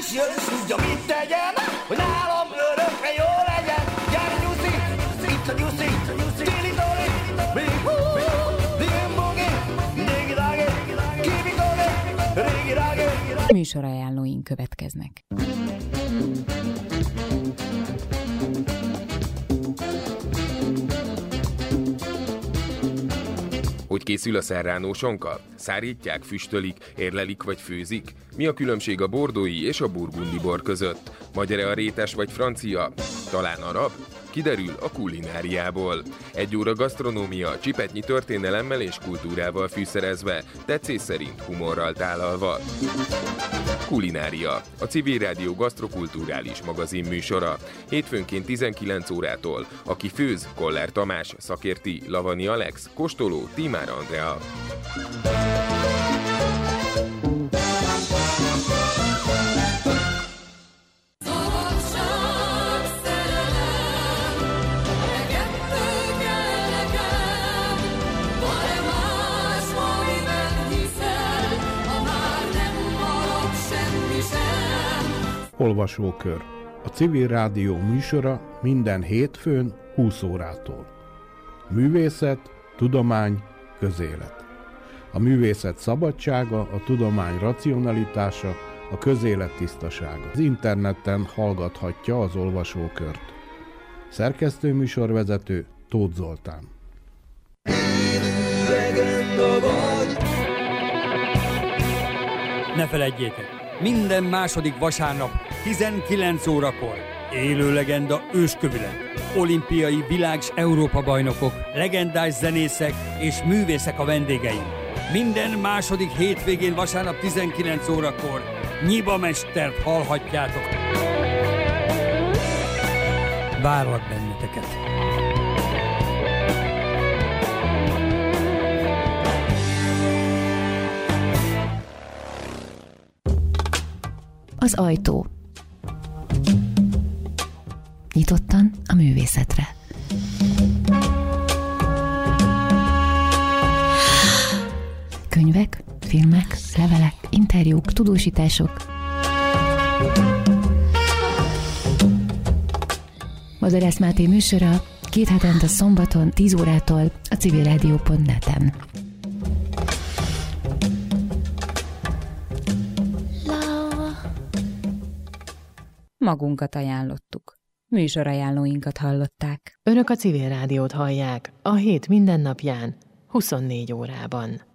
is jön, tudja mit tegyen, hogy nálam örökre jó legyen. Gyere nyuszi, itt a nyuszi, Tili Toli, Big Boo, Dim Bogi, Digi Dagi, Kibi Toli, Rigi Dagi. Műsorajánlóink következnek. Hogy készül a serrano sonka? Szárítják, füstölik, érlelik vagy főzik? Mi a különbség a bordói és a burgundi bor között? Magyar-e a rétes vagy francia? Talán arab? Kiderül a kulináriából. 1 óra gasztronómia, csipetnyi történelemmel és kultúrával fűszerezve, tetszés szerint humorral tálalva. Kulinária, a Civil Rádió gasztrokulturális magazin műsora. Hétfőnként 19 órától. Aki főz, Koller Tamás, szakérti, Lavani Alex, kóstoló, Tímár Andrea. Olvasókör. A Civil Rádió műsora minden hétfőn 20 órától. Művészet, tudomány, közélet. A művészet szabadsága, a tudomány racionalitása, a közélet tisztasága. Az interneten hallgathatja az olvasókört. Szerkesztő műsorvezető Tóth Zoltán. Ne feledjétek! Minden második vasárnap 19 órakor élő legenda őskövület. Olimpiai világ- és Európa-bajnokok, legendás zenészek és művészek a vendégeim. Minden második hétvégén vasárnap 19 órakor Nyiba mestert hallhatjátok. Várlak benneteket! Az ajtó. Nyitottan a művészetre. Könyvek, filmek, levelek, interjúk, tudósítások. Bozorász Máté műsora 2 hetente szombaton 10 órától a civilradio.net-en. Magunkat ajánlottuk. Műsorajánlóinkat hallották. Önök a Civil Rádiót hallják a hét minden napján, 24 órában.